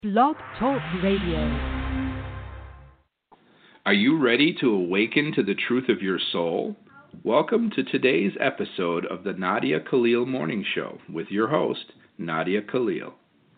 Blog Talk Radio. Are you ready to awaken to the truth of your soul? Welcome to today's episode of the Nadia Khalil Morning Show with your host, Nadia Khalil.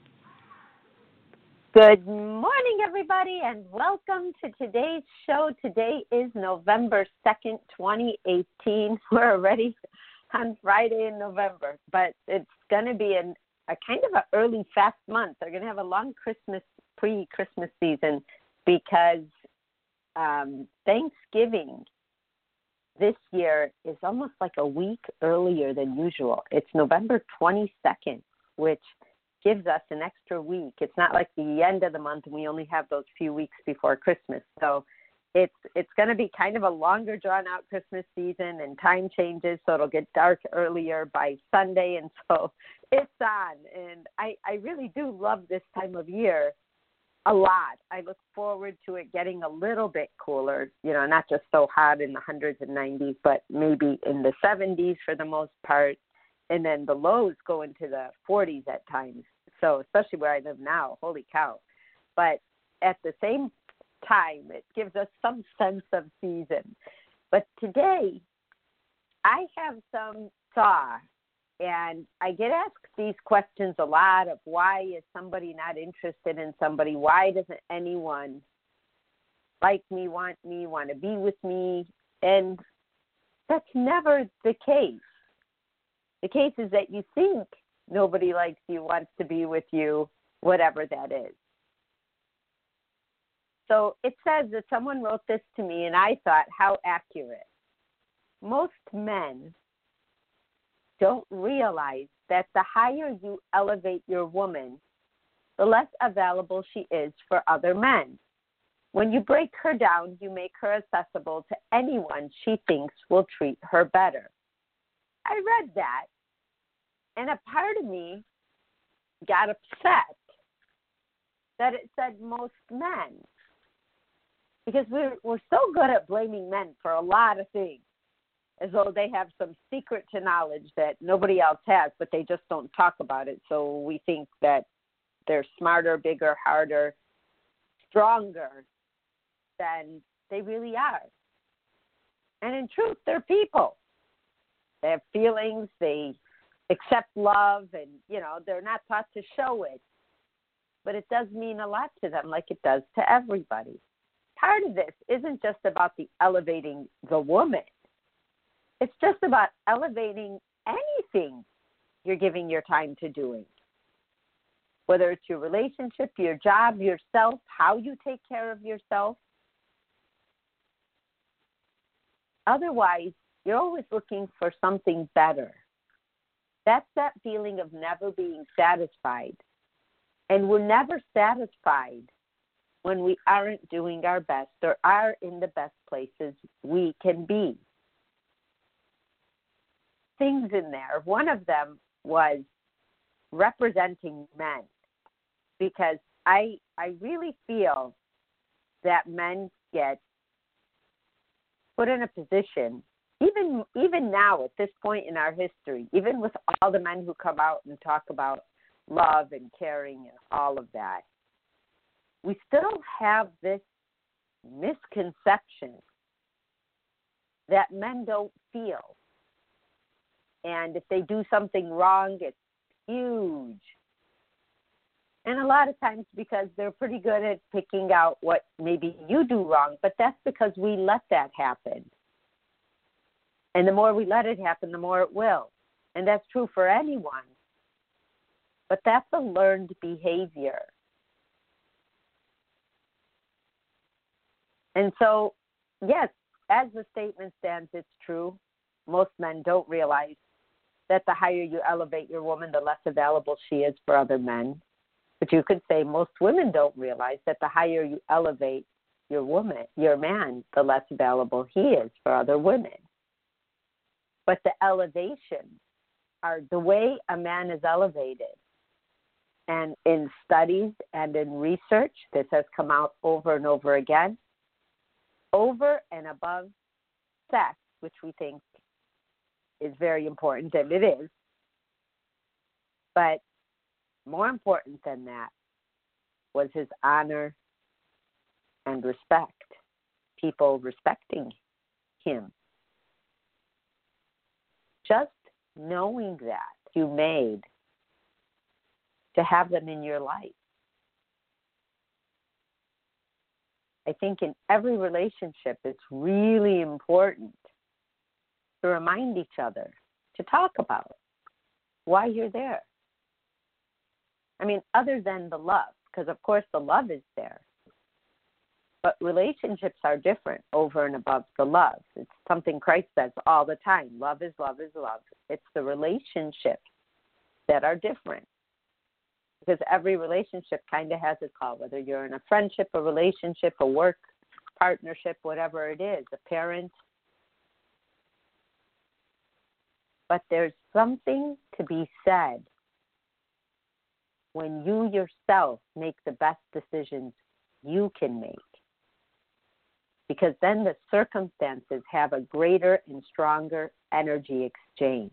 Good morning, everybody, and welcome to today's show. Today is November 2nd, 2018. We're already on Friday in November, but it's going to be a kind of an early fast month. They're going to have a long pre-Christmas season because Thanksgiving this year is almost like a week earlier than usual. It's November 22nd, which gives us an extra week. It's not like the end of the month and we only have those few weeks before Christmas. So it's going to be kind of a longer drawn-out Christmas season, and time changes, so it'll get dark earlier by Sunday, and so it's on. And I really do love this time of year a lot. I look forward to it getting a little bit cooler, not just so hot in the hundreds and 90s, but maybe in the 70s for the most part, and then the lows go into the 40s at times. So especially where I live now, holy cow. But at the same time, it gives us some sense of season. But today, I have some thought, and I get asked these questions a lot of why is somebody not interested in somebody? Why doesn't anyone like me, want to be with me? And that's never the case. The case is that you think nobody likes you, wants to be with you, whatever that is. So it says that someone wrote this to me, and I thought, how accurate. Most men don't realize that the higher you elevate your woman, the less available she is for other men. When you break her down, you make her accessible to anyone she thinks will treat her better. I read that, and a part of me got upset that it said most men. Because we're so good at blaming men for a lot of things, as though they have some secret to knowledge that nobody else has, but they just don't talk about it. So we think that they're smarter, bigger, harder, stronger than they really are. And in truth, they're people. They have feelings, they accept love, and, they're not taught to show it. But it does mean a lot to them, like it does to everybody. Part of this isn't just about the elevating the woman. It's just about elevating anything you're giving your time to doing. Whether it's your relationship, your job, yourself, how you take care of yourself. Otherwise, you're always looking for something better. That's that feeling of never being satisfied. And we're never satisfied when we aren't doing our best or are in the best places we can be. Things in there. One of them was representing men, because I really feel that men get put in a position, even now at this point in our history, even with all the men who come out and talk about love and caring and all of that, we still have this misconception that men don't feel. And if they do something wrong, it's huge. And a lot of times because they're pretty good at picking out what maybe you do wrong, but that's because we let that happen. And the more we let it happen, the more it will. And that's true for anyone. But that's a learned behavior. And so, yes, as the statement stands, it's true. Most men don't realize that the higher you elevate your woman, the less available she is for other men. But you could say most women don't realize that the higher you elevate your man, the less available he is for other women. But the elevations are the way a man is elevated. And in studies and in research, this has come out over and over again. Over and above sex, which we think is very important, and it is. But more important than that, was his honor and respect, people respecting him. Just knowing that you made to have them in your life. I think in every relationship, it's really important to remind each other, to talk about why you're there. I mean, other than the love, because of course the love is there. But relationships are different over and above the love. It's something Christ says all the time. Love is love is love. It's the relationships that are different. Because every relationship kind of has its call, whether you're in a friendship, a relationship, a work partnership, whatever it is, a parent. But there's something to be said when you yourself make the best decisions you can make. Because then the circumstances have a greater and stronger energy exchange.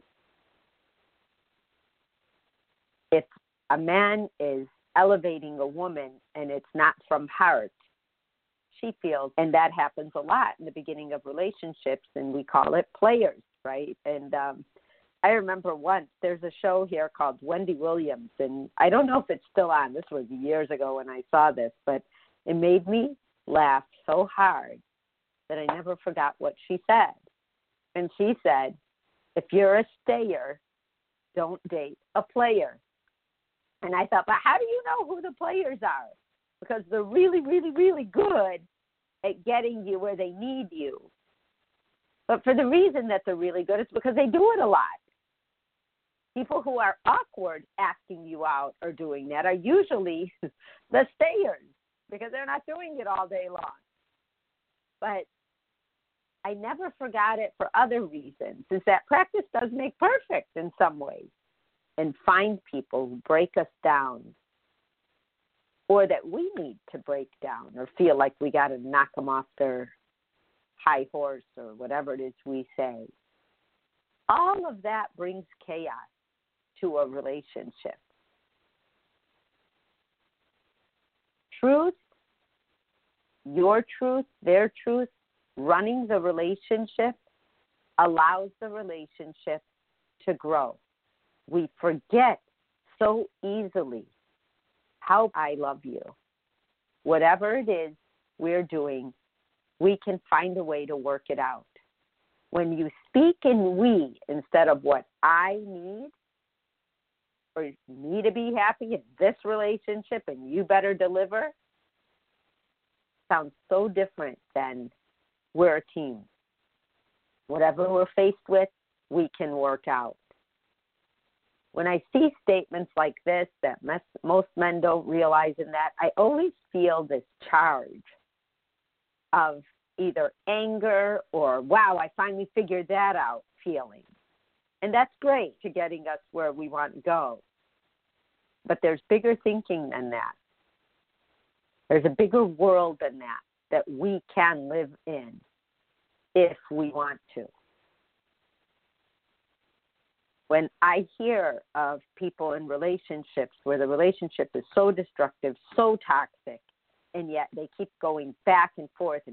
If a man is elevating a woman and it's not from heart, she feels, and that happens a lot in the beginning of relationships, and we call it players, right? And I remember once, there's a show here called Wendy Williams, and I don't know if it's still on. This was years ago when I saw this, but it made me laugh so hard that I never forgot what she said. And she said, if you're a stayer, don't date a player. And I thought, but how do you know who the players are? Because they're really, really, really good at getting you where they need you. But for the reason that they're really good, it's because they do it a lot. People who are awkward asking you out or doing that are usually the stayers because they're not doing it all day long. But I never forgot it for other reasons, is that practice does make perfect in some ways. And find people who break us down or that we need to break down or feel like we got to knock them off their high horse or whatever it is we say. All of that brings chaos to a relationship. Truth, your truth, their truth, running the relationship allows the relationship to grow. We forget so easily how I love you. Whatever it is we're doing, we can find a way to work it out. When you speak in we instead of what I need, or me to be happy in this relationship and you better deliver, sounds so different than we're a team. Whatever we're faced with, we can work out. When I see statements like this that most men don't realize in that, I always feel this charge of either anger or, wow, I finally figured that out feeling. And that's great to getting us where we want to go. But there's bigger thinking than that. There's a bigger world than that we can live in if we want to. When I hear of people in relationships where the relationship is so destructive, so toxic, and yet they keep going back and forth,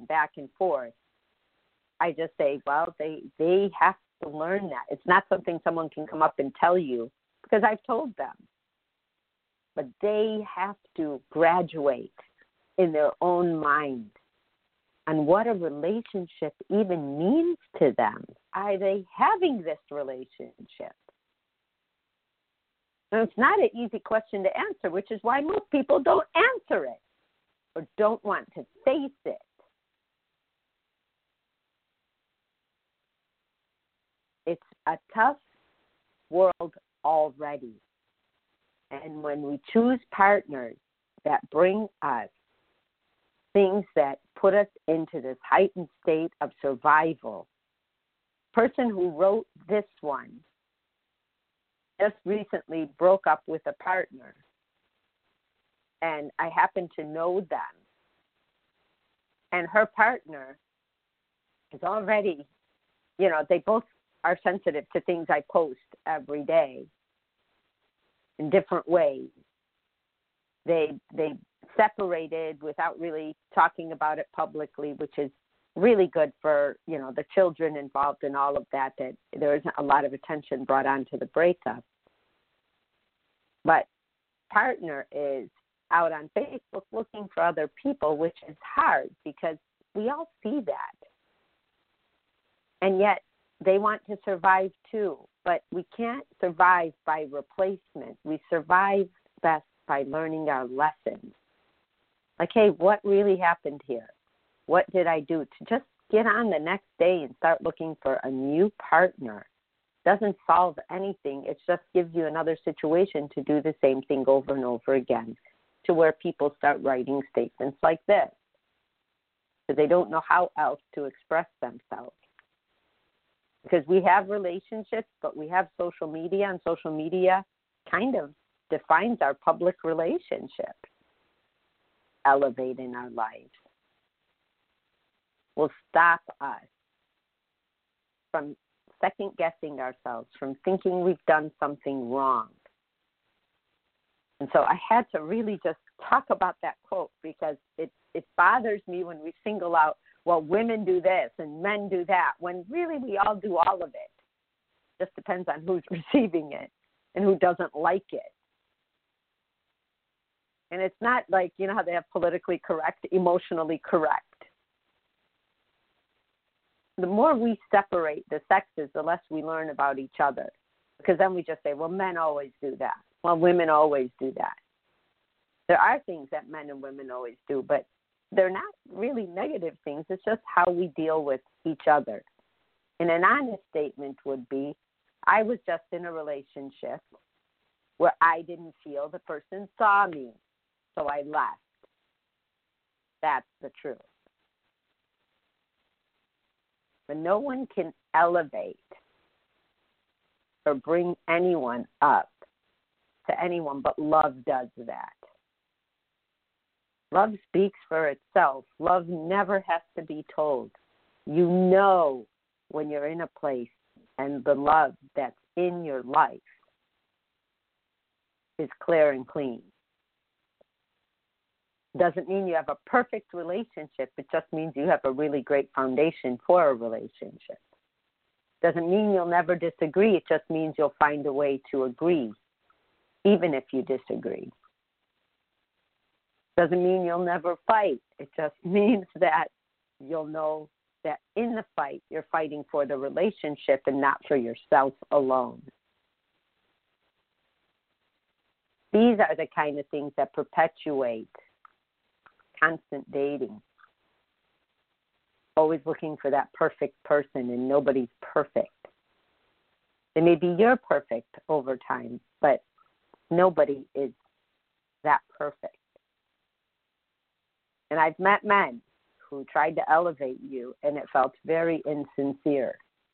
I just say, well, they have to learn that. It's not something someone can come up and tell you because I've told them. But they have to graduate in their own mind on what a relationship even means to them. Are they having this relationship? And it's not an easy question to answer, which is why most people don't answer it or don't want to face it. It's a tough world already. And when we choose partners that bring us things that put us into this heightened state of survival, the person who wrote this one just recently broke up with a partner, and I happen to know them. And her partner is already, they both are sensitive to things I post every day in different ways. They separated without really talking about it publicly, which is really good for, the children involved in all of that there isn't a lot of attention brought onto the breakup. But partner is out on Facebook looking for other people, which is hard because we all see that. And yet they want to survive too, but we can't survive by replacement. We survive best by learning our lessons. Like, hey, what really happened here? What did I do? To just get on the next day and start looking for a new partner doesn't solve anything. It just gives you another situation to do the same thing over and over again, to where people start writing statements like this because they don't know how else to express themselves. Because we have relationships, but we have social media, and social media kind of defines our public relationships, elevating our lives. Will stop us from second-guessing ourselves, from thinking we've done something wrong. And so I had to really just talk about that quote because it bothers me when we single out, well, women do this and men do that, when really we all do all of it. Just depends on who's receiving it and who doesn't like it. And it's not like, how they have politically correct, emotionally correct. The more we separate the sexes, the less we learn about each other. Because then we just say, well, men always do that. Well, women always do that. There are things that men and women always do, but they're not really negative things. It's just how we deal with each other. And an honest statement would be, I was just in a relationship where I didn't feel the person saw me, so I left. That's the truth. But no one can elevate or bring anyone up to anyone, but love does that. Love speaks for itself. Love never has to be told. You know when you're in a place and the love that's in your life is clear and clean. Doesn't mean you have a perfect relationship. It just means you have a really great foundation for a relationship. Doesn't mean you'll never disagree. It just means you'll find a way to agree, even if you disagree. Doesn't mean you'll never fight. It just means that you'll know that in the fight, you're fighting for the relationship and not for yourself alone. These are the kind of things that perpetuate constant dating. Always looking for that perfect person, and nobody's perfect. They may be your perfect over time, but nobody is that perfect. And I've met men who tried to elevate you, and it felt very insincere,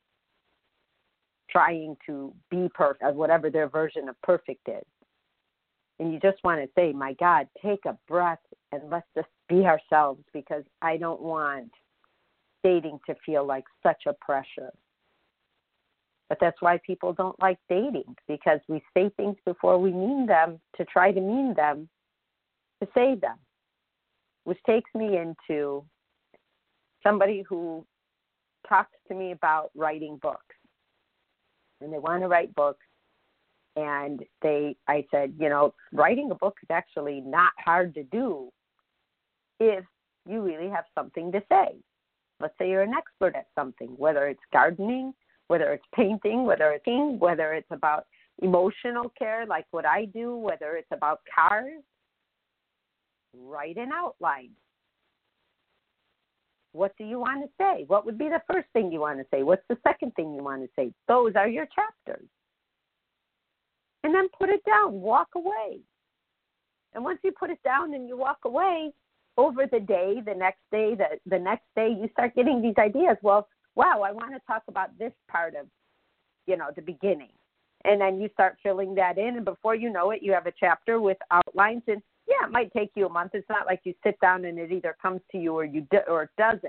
trying to be perfect, whatever their version of perfect is. And you just want to say, my God, take a breath and let's just be ourselves, because I don't want dating to feel like such a pressure. But that's why people don't like dating, because we say things before we mean them to try to mean them to say them. Which takes me into somebody who talks to me about writing books. And they want to write books. And I said, writing a book is actually not hard to do if you really have something to say. Let's say you're an expert at something, whether it's gardening, whether it's painting, whether it's about emotional care, like what I do, whether it's about cars. Write an outline. What do you want to say? What would be the first thing you want to say? What's the second thing you want to say? Those are your chapters. And then put it down. Walk away. And once you put it down and you walk away, over the day, the next day, the next day, you start getting these ideas. Well, wow, I want to talk about this part of, the beginning. And then you start filling that in, and before you know it, you have a chapter with outlines. And yeah, it might take you a month. It's not like you sit down and it either comes to you or or it doesn't.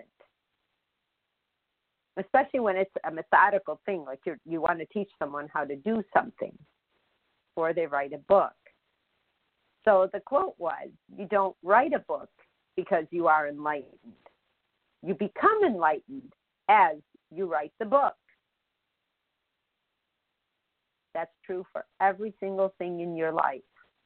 Especially when it's a methodical thing, like you want to teach someone how to do something before they write a book. So the quote was, you don't write a book because you are enlightened. You become enlightened as you write the book. That's true for every single thing in your life.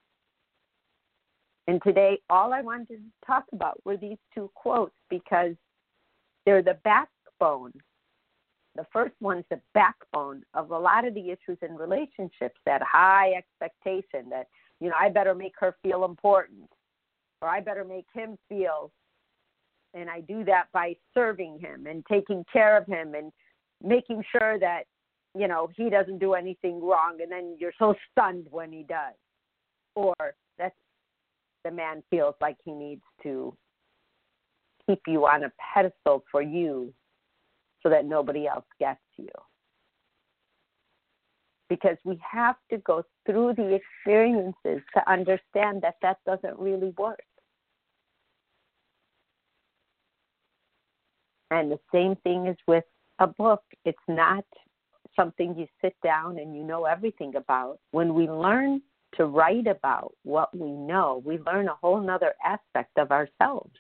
And today, all I wanted to talk about were these two quotes because they're the backbone. The first one's the backbone of a lot of the issues in relationships, that high expectation that, I better make her feel important, or I better make him feel, and I do that by serving him and taking care of him and making sure that, he doesn't do anything wrong, and then you're so stunned when he does. Or that the man feels like he needs to keep you on a pedestal for you so that nobody else gets you. Because we have to go through the experiences to understand that that doesn't really work. And the same thing is with a book. It's not something you sit down and you know everything about. When we learn to write about what we know, we learn a whole nother aspect of ourselves.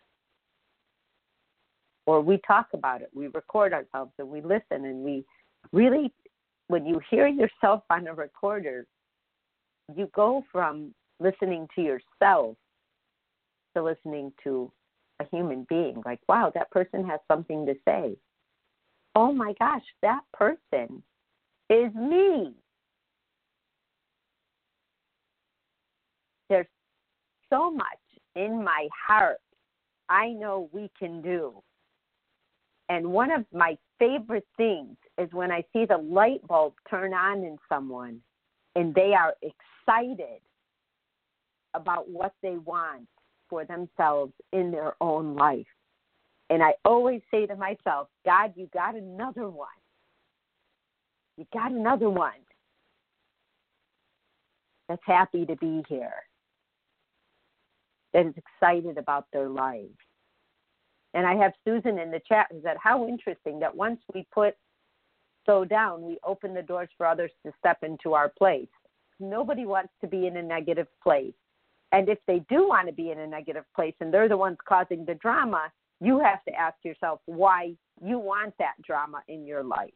Or we talk about it, we record ourselves, and we listen, and we really, when you hear yourself on a recorder, you go from listening to yourself to listening to a human being. Like, wow, that person has something to say. Oh my gosh, that person is me. There's so much in my heart I know we can do. And one of my favorite things is when I see the light bulb turn on in someone and they are excited about what they want for themselves in their own life. And I always say to myself, God, you got another one. You got another one that's happy to be here, that is excited about their lives. And I have Susan in the chat who said, how interesting that once we put so down, we open the doors for others to step into our place. Nobody wants to be in a negative place. And if they do want to be in a negative place and they're the ones causing the drama, you have to ask yourself why you want that drama in your life.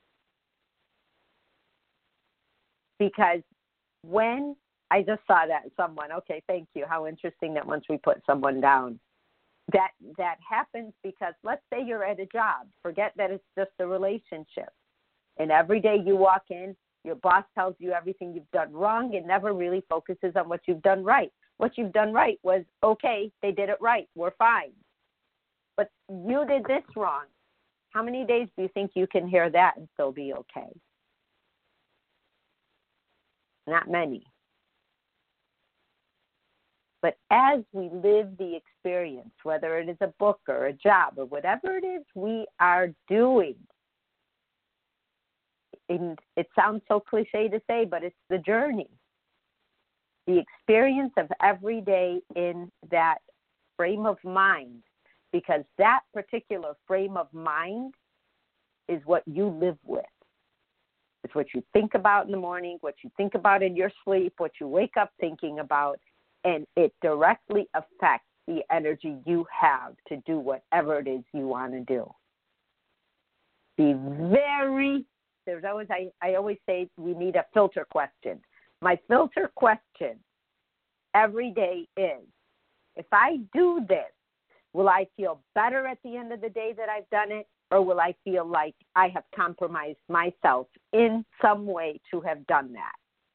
Because when I just saw that in someone, okay, thank you. How interesting that once we put someone down, that happens because let's say you're at a job. Forget that it's just a relationship. And every day you walk in, your boss tells you everything you've done wrong and never really focuses on what you've done right. What you've done right was, okay, they did it right. We're fine. But you did this wrong. How many days do you think you can hear that and still be okay? Not many. But as we live the experience, whether it is a book or a job or whatever it is we are doing, and it sounds so cliche to say, but it's the journey. The experience of every day in that frame of mind, because that particular frame of mind is what you live with. It's what you think about in the morning, what you think about in your sleep, what you wake up thinking about, and it directly affects the energy you have to do whatever it is you want to do. I always say we need a filter question. My filter question every day is, if I do this, will I feel better at the end of the day that I've done it, or will I feel like I have compromised myself in some way to have done that?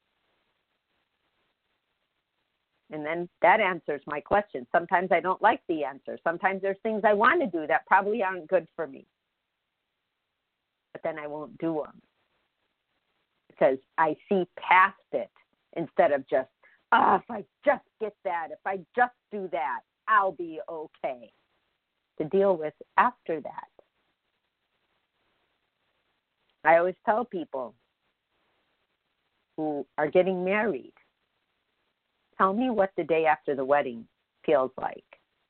And then that answers my question. Sometimes I don't like the answer. Sometimes there's things I want to do that probably aren't good for me. But then I won't do them because I see past it instead of just, if I just get that, if I just do that, I'll be okay. To deal with after that. I always tell people who are getting married, tell me what the day after the wedding feels like.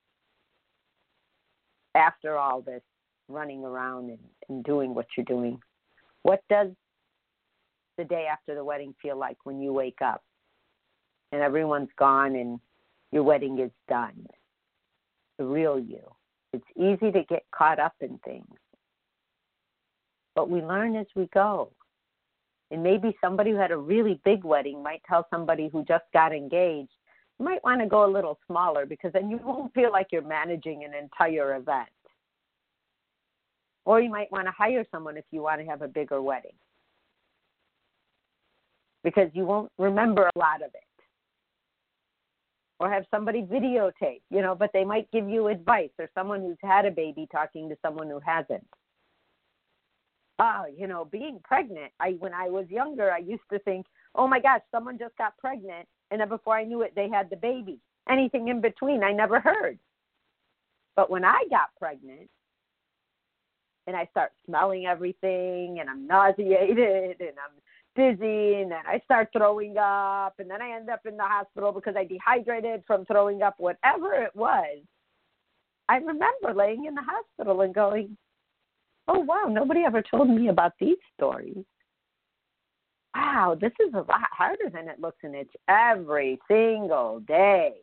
After all this running around and doing what you're doing, what does the day after the wedding feel like when you wake up and everyone's gone and your wedding is done. The real you. It's easy to get caught up in things. But we learn as we go. And maybe somebody who had a really big wedding might tell somebody who just got engaged, you might want to go a little smaller because then you won't feel like you're managing an entire event. Or you might want to hire someone if you want to have a bigger wedding because you won't remember a lot of it. Or have somebody videotape, but they might give you advice, or someone who's had a baby talking to someone who hasn't. Being pregnant, when I was younger, I used to think, oh my gosh, someone just got pregnant, and then before I knew it, they had the baby. Anything in between, I never heard. But when I got pregnant, and I start smelling everything, and I'm nauseated, and I'm dizzy, and then I start throwing up, and then I end up in the hospital because I dehydrated from throwing up, whatever it was. I remember laying in the hospital and going, oh, wow, nobody ever told me about these stories. Wow, this is a lot harder than it looks, and it's every single day.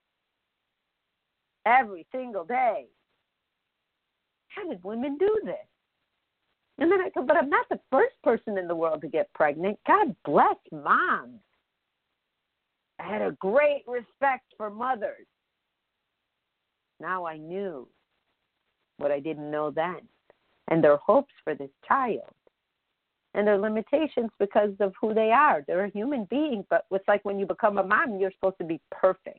Every single day. How did women do this? And then I go, but I'm not the first person in the world to get pregnant. God bless moms. I had a great respect for mothers. Now I knew what I didn't know then. And their hopes for this child. And their limitations because of who they are. They're a human being, but it's like when you become a mom, you're supposed to be perfect.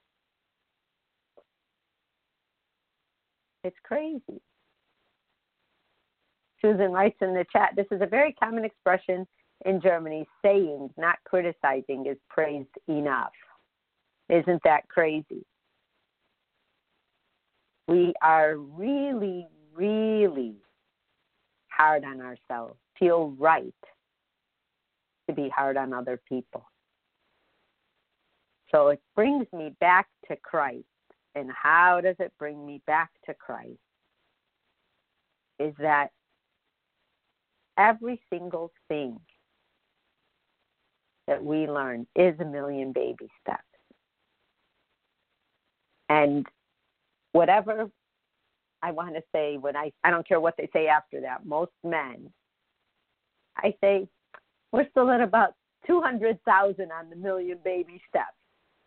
It's crazy. Susan writes in the chat, this is a very common expression in Germany. Saying, not criticizing, is praised enough. Isn't that crazy? We are really, really hard on ourselves. Feel right to be hard on other people. So it brings me back to Christ. And how does it bring me back to Christ? Is that every single thing that we learn is a million baby steps. And whatever I want to say, I don't care what they say after that, most men, I say, we're still at about 200,000 on the million baby steps.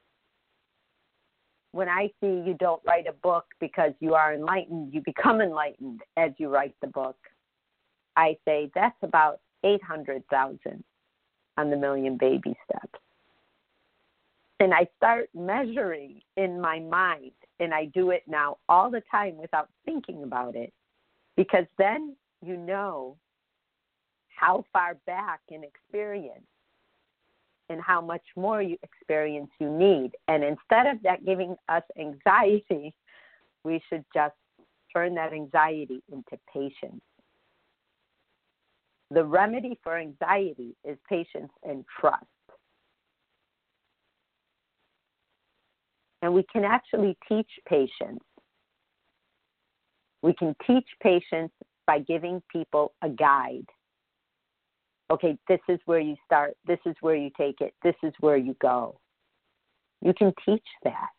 When I see you don't write a book because you are enlightened, you become enlightened as you write the book, I say that's about 800,000 on the million baby steps. And I start measuring in my mind, and I do it now all the time without thinking about it, because then you know how far back in experience and how much more experience you need. And instead of that giving us anxiety, we should just turn that anxiety into patience. The remedy for anxiety is patience and trust. And we can actually teach patience. We can teach patience by giving people a guide. Okay, this is where you start. This is where you take it. This is where you go. You can teach that.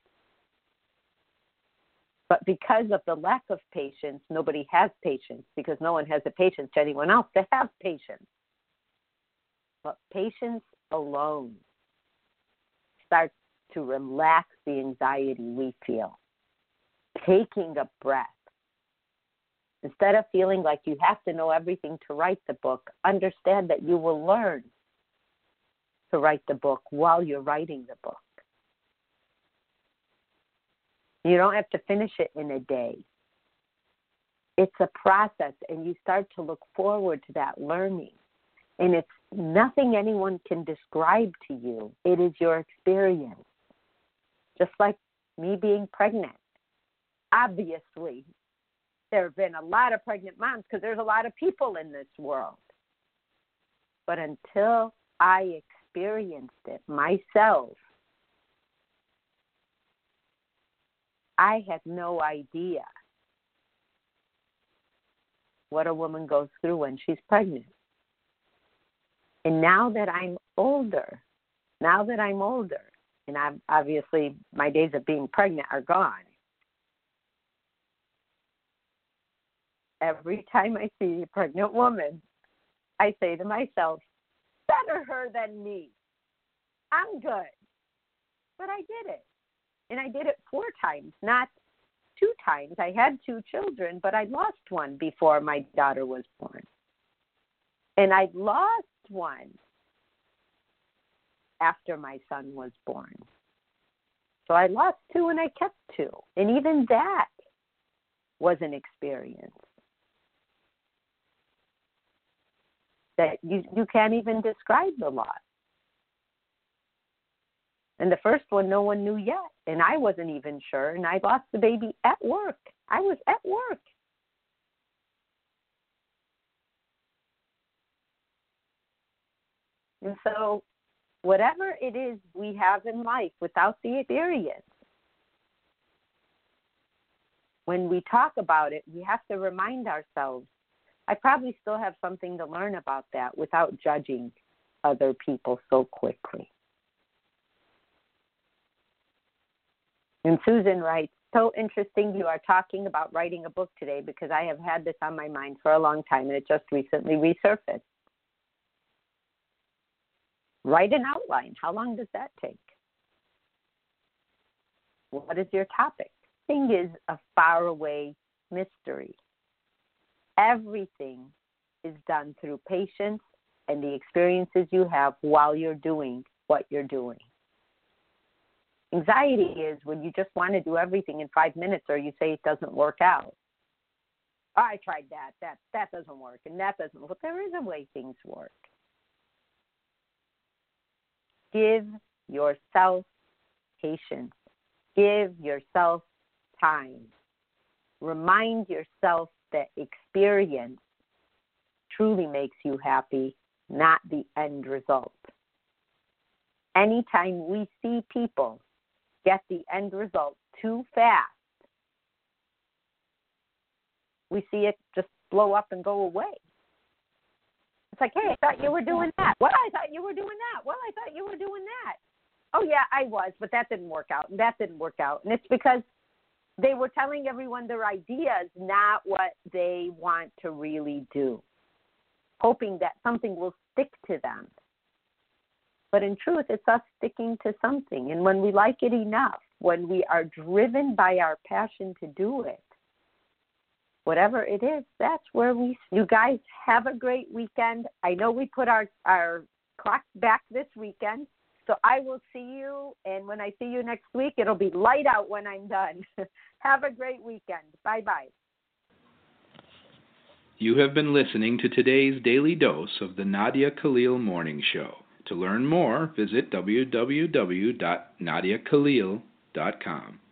But because of the lack of patience, nobody has patience, because no one has the patience to anyone else to have patience. But patience alone starts to relax the anxiety we feel. Taking a breath. Instead of feeling like you have to know everything to write the book, understand that you will learn to write the book while you're writing the book. You don't have to finish it in a day. It's a process, and you start to look forward to that learning. And it's nothing anyone can describe to you. It is your experience. Just like me being pregnant. Obviously, there have been a lot of pregnant moms because there's a lot of people in this world. But until I experienced it myself, I had no idea what a woman goes through when she's pregnant. And now that I'm older, And obviously my days of being pregnant are gone. Every time I see a pregnant woman, I say to myself, better her than me. I'm good. But I did it. And I did it 4 times, not 2 times. I had 2 children, but I lost one before my daughter was born. And I lost one after my son was born. So I lost 2 and I kept 2. And even that was an experience that you can't even describe the loss. And the first one, no one knew yet. And I wasn't even sure. And I lost the baby at work. I was at work. And so whatever it is we have in life without the experience, when we talk about it, we have to remind ourselves, I probably still have something to learn about that without judging other people so quickly. And Susan writes, so interesting you are talking about writing a book today because I have had this on my mind for a long time and it just recently resurfaced. Write an outline. How long does that take? What is your topic? Thing is a faraway mystery. Everything is done through patience and the experiences you have while you're doing what you're doing. Anxiety is when you just want to do everything in 5 minutes or you say it doesn't work out. Oh, I tried that. That doesn't work and that doesn't work. Well, there is a way things work. Give yourself patience. Give yourself time. Remind yourself that experience truly makes you happy, not the end result. Anytime we see people get the end result too fast, we see it just blow up and go away. It's like, hey, I thought you were doing that. Well, I thought you were doing that. Well, I thought you were doing that. Oh, yeah, I was, but that didn't work out, and that didn't work out. And it's because they were telling everyone their ideas, not what they want to really do, hoping that something will stick to them. But in truth, it's us sticking to something. And when we like it enough, when we are driven by our passion to do it, whatever it is, that's where you guys have a great weekend. I know we put our clock back this weekend, so I will see you. And when I see you next week, it'll be light out when I'm done. Have a great weekend. Bye-bye. You have been listening to today's daily dose of the Nadia Khalil Morning Show. To learn more, visit www.nadiakhalil.com.